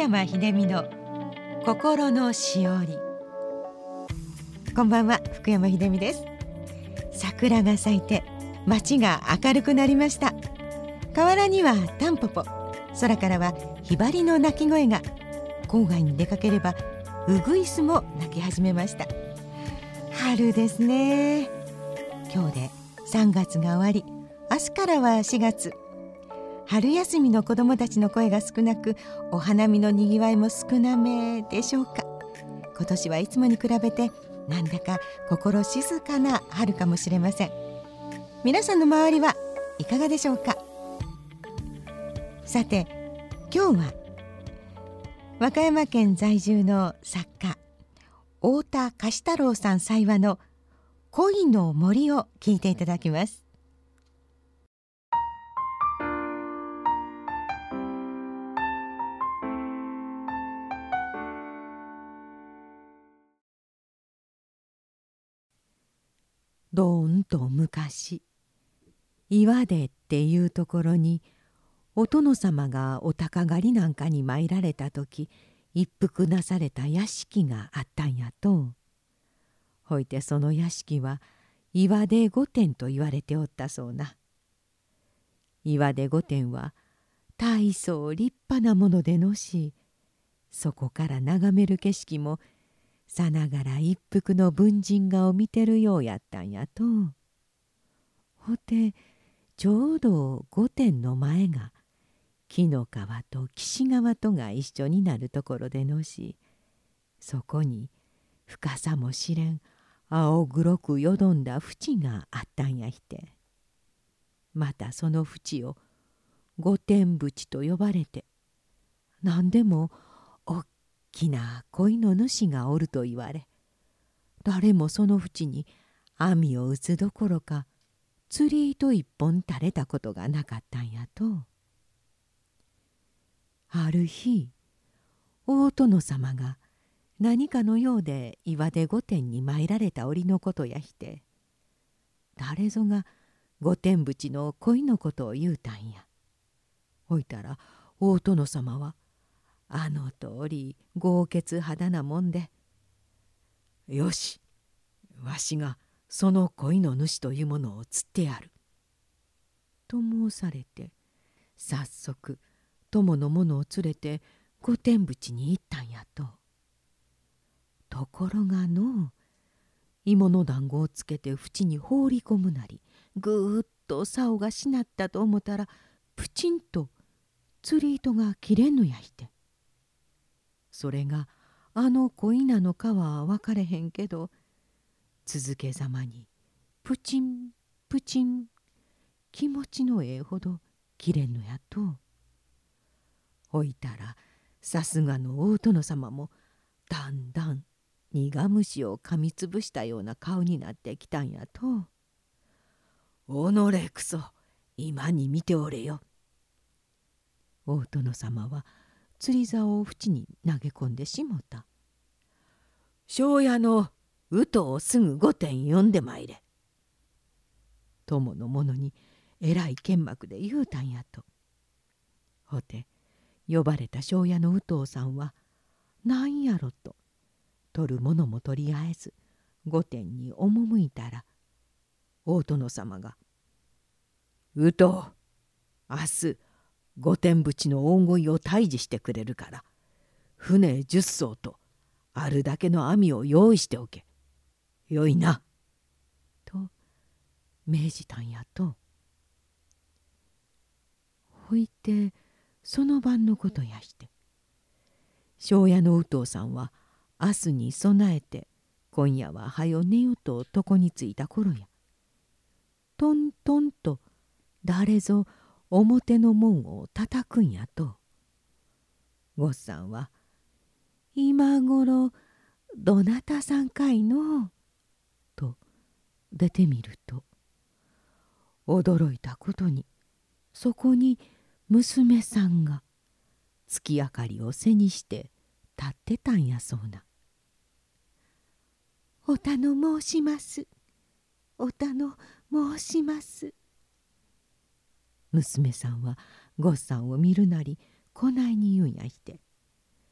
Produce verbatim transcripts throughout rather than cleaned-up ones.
山秀美の心のしおり。こんばんは、福山秀美です。桜が咲いて街が明るくなりました。河原にはタンポポ、空からはヒバリの鳴き声が。郊外に出かければウグイスも鳴き始めました。春ですね。今日でさんがつが終わり、明日からはしがつ。春休みの子どもたちの声が少なく、お花見のにぎわいも少なめでしょうか。今年はいつもに比べてなんだか心静かな春かもしれません。皆さんの周りはいかがでしょうか。さて、今日は和歌山県在住の作家太田嘉太郎さん採話の恋の森を聞いていただきます。どーんと昔、岩出っていうところにお殿様がお鷹狩りなんかに参られた時、一服なされた屋敷があったんやと。ほいてその屋敷は岩出御殿と言われておったそうな。岩出御殿は大層立派なものでのし、そこから眺める景色もさながら一服の文人画を見てるようやったんやと。ほてちょうど御殿の前が紀の川と岸川とが一緒になるところでのし、そこに深さも知れん青黒くよどんだ淵があったんやひて。またその淵を御殿淵と呼ばれて、何でもおっきな恋の主がおると言われ、誰もその淵に網を打つどころか釣り糸一本垂れたことがなかったんやと。ある日、大殿様が何かのようで岩出御殿に参られた折のことやひて、誰ぞが御殿淵の恋のことを言うたんや。ほいたら大殿様はあの通り豪傑肌なもんで、よし、わしがその恋の主というものを釣ってやる。と申されて、早速友の者を連れて御殿淵に行ったんやと。ところがの、芋の団子をつけて淵に放り込むなり、ぐーっと竿がしなったと思ったら、プチンと釣り糸が切れんのやひて。それがあの恋なのかは分かれへんけど、続けざまにプチンプチン、気持ちのええほど切れんのやと。ほいたらさすがの大殿様もだんだん苦虫を噛みつぶしたような顔になってきたんやと。おのれくそ、今に見ておれよ。大殿様は釣り竿を淵に投げ込んでしもた。庄屋のうとをすぐ御殿呼んでまいれ。友の者にえらい剣幕で言うたんやと。ほて呼ばれた庄屋のうとうさんはなんやろと取るものも取りあえず御殿に赴いたら、大殿様が「うとう、明日御殿淵の大鯉を退治してくれるから船十艘とあるだけの網を用意しておけ。よいな」と命じたんやと。ほいてその晩のことやして、庄屋のうとうさんは明日に備えて今夜ははよ寝よと床についた頃や、トントンと誰ぞ表の門を叩くんやと。ごっさんは「今ごろどなたさんかいの?」と出てみると、驚いたことにそこに娘さんが月明かりを背にして立ってたんやそうな。「おたの申します。おたの申します」。娘さんはごっさんを見るなりこないに言うんやして、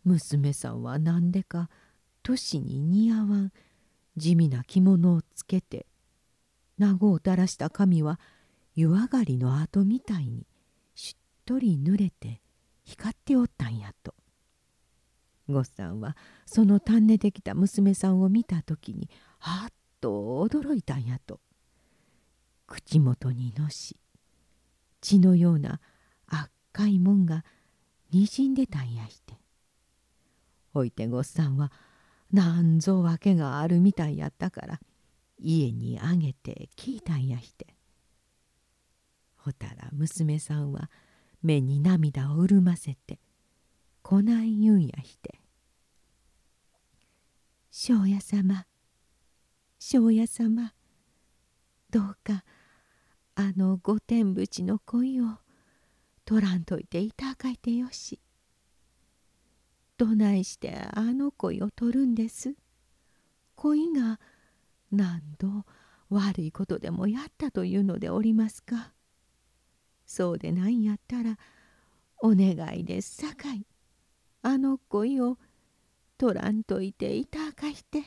娘さんはなんでか年に似合わん地味な着物をつけて、名護を垂らした髪は湯上がりの跡みたいにしっとり濡れて光っておったんやと。ごっさんはそのたんねてきた娘さんを見た時にはっと驚いたんやと。口元にのし血のような赤いもんがにじんでたんやして。ほいてごっさんはなんぞ訳があるみたいやったから家にあげて聞いたんやして。ほたら娘さんは目に涙を潤ませてこない言うんやして。庄屋様、庄屋様、どうかあの御殿淵の恋を取らんといていたかいてよし。どないしてあの恋を取るんです。恋が何度悪いことでもやったというのでおりますか。そうでないんやったらお願いですさかい、あの恋を取らんといていたかいて。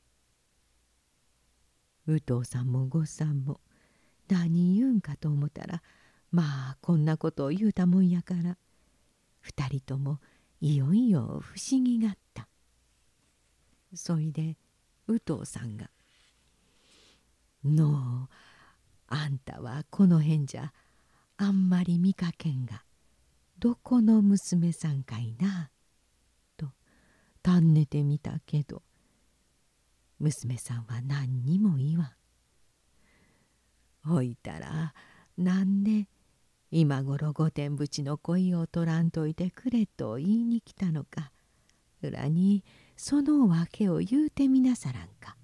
宇藤さんもごっさんも何言うんかと思ったら、まあこんなことを言うたもんやから二人ともいよいよ不思議がった。そいで宇藤さんが「のうあんたはこの辺じゃあんまり見かけんがどこの娘さんかいな」と尋ねてみたけど、娘さんは何にも言わん。ほいたらなんで今頃御殿淵の恋を取らんといてくれと言いに来たのか、裏にその訳を言うてみなさらんか。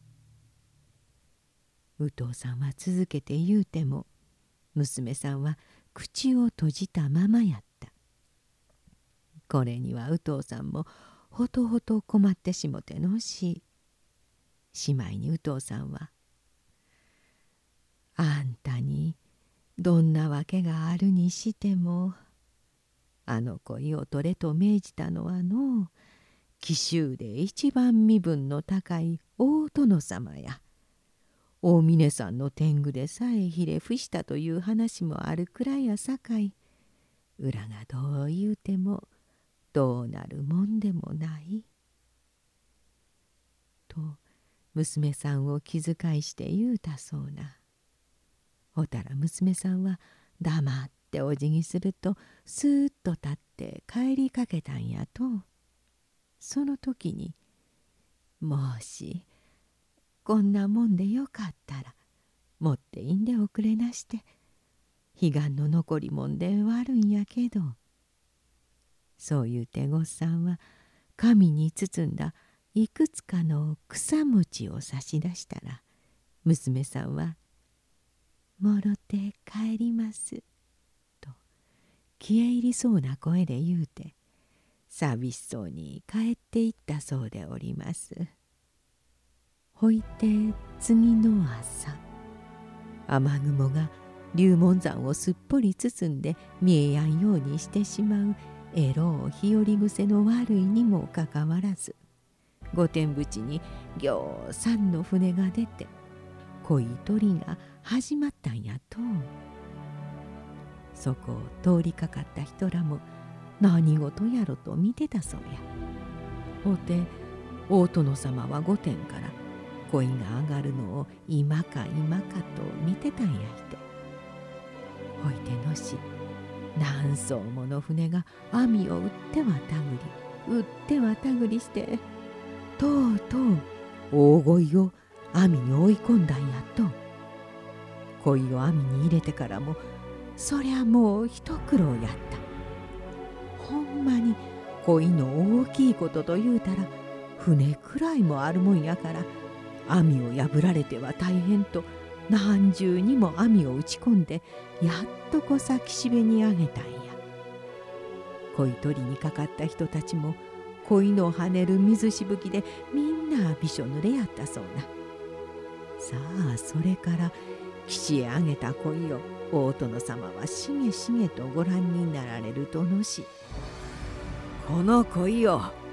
宇藤さんは続けて言うても娘さんは口を閉じたままやった。これには宇藤さんもほとほと困ってしもてのし、しまいに宇藤さんは「あんたにどんなわけがあるにしてもあの恋を取れと命じたのはのう紀州で一番身分の高い大殿様や。大峰さんの天狗でさえひれ伏したという話もあるくらいやさかい、裏がどう言うてもどうなるもんでもない」と娘さんを気遣いして言うたそうな。ほたら娘さんは黙ってお辞儀するとスーッと立って帰りかけたんやと。その時に「もしこんなもんでよかったら持っていんでおくれなして、彼岸の残りもんで悪いんやけど」そう言うてごっさんは紙に包んだいくつかの草餅を差し出したら、娘さんは「もろて帰ります」と消え入りそうな声で言うて寂しそうに帰っていったそうでおります。ほいて次の朝、雨雲が龍門山をすっぽり包んで見えやんようにしてしまうえろう日和癖の悪いにもかかわらず、御殿淵にぎょうさんの船が出て恋取りが始まったんやと。そこを通りかかった人らも何事やろと見てたそうや。ほうて大殿様は御殿から恋が上がるのを今か今かと見てたんやいて。ほいてのし何艘もの船が網を打ってはたぐり打ってはたぐりしてとうとう大鯉を網に追い込んだんやと。鯉を網に入れてからもそりゃもう一苦労やった。ほんまに鯉の大きいことと言うたら船くらいもあるもんやから、網を破られては大変と何重にも網を打ち込んでやっとこさ岸辺にあげたんや。鯉取りにかかった人たちも鯉の跳ねる水しぶきでみんなびしょ濡れやったそうな。さあそれから岸へあげた鯉を大殿様はしげしげとご覧になられるとのし、 この鯉を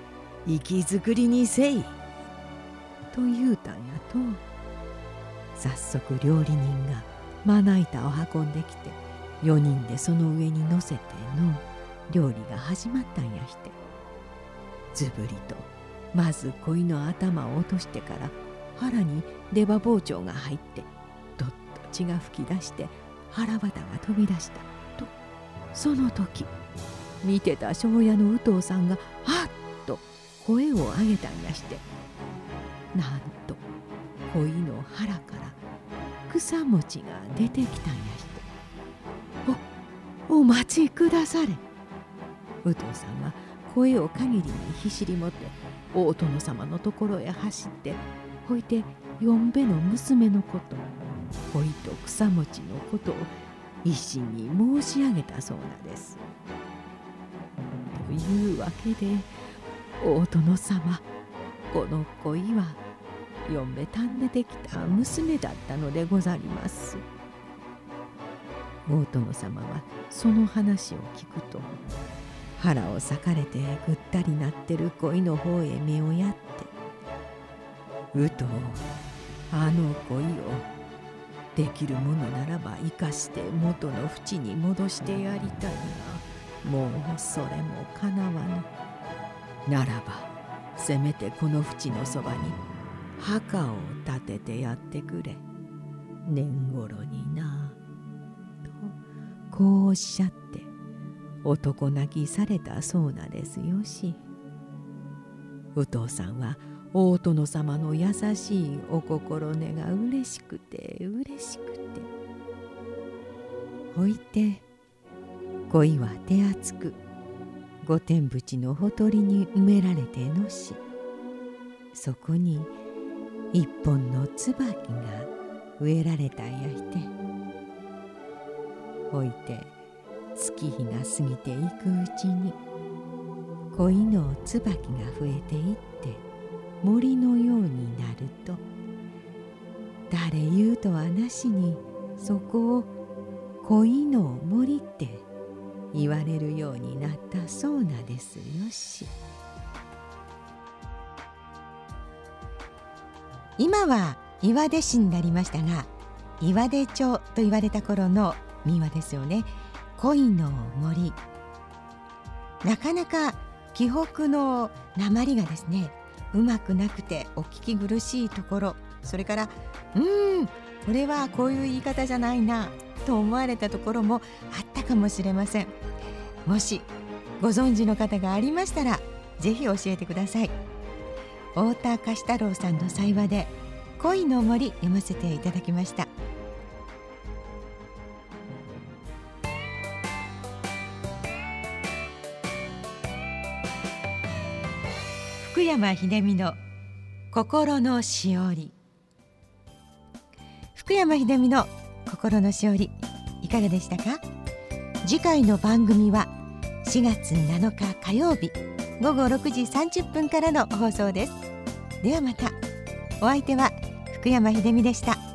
生き作りにせい」と言うたんやと。早速料理人がまな板を運んできて、よにんでその上に乗せての料理が始まったんやして。ずぶりとまず鯉の頭を落としてから、腹に出刃包丁が入って、どっと血が噴き出して腹綿が飛び出したと、その時見てた庄屋の右藤さんがはっと声を上げたんやして、なんと鯉の腹から草餅が出てきたんやして。おお待ちくだされ。右藤さんは声を限りにひしり持って大殿様のところへ走って、ほいて四兵衛の娘のこと、鯉と草餅のことを一心に申し上げたそうなです。というわけで、大殿様、この鯉は四兵衛たんでできた娘だったのでござります。大殿様はその話を聞くと、腹を裂かれてぐったりなってる鯉の方へ目をやって「うとう、あの鯉をできるものならば生かして元の淵に戻してやりたいが、もうそれもかなわぬ。ならばせめてこの淵のそばに墓を建ててやってくれ。年頃にな」とこうおっしゃって男泣きされたそうなですよし。右藤さんは大殿様の優しいお心根がうれしくてうれしくて、ほいて鯉は手厚く御殿淵のほとりに埋められてのし、そこに一本の椿が植えられたんやして。ほいて月日が過ぎていくうちに、鯉の椿が増えていって森のようになると、誰言うとはなしにそこを鯉の森って言われるようになったそうなですよし。今は岩出市になりましたが、岩出町と言われた頃の民話ですよね。鯉の森、なかなか紀北の訛りがですね、うまくなくてお聞き苦しいところ、それからうーんこれはこういう言い方じゃないなと思われたところもあったかもしれません。もしご存知の方がありましたらぜひ教えてください。太田貸太郎さんの才話で鯉の森読ませていただきました。福山秀美の心のしおり。福山秀美の心のしおり、いかがでしたか？次回の番組はしがつなのか火曜日ごごろくじさんじゅっぷんからの放送です。ではまた。お相手は福山秀美でした。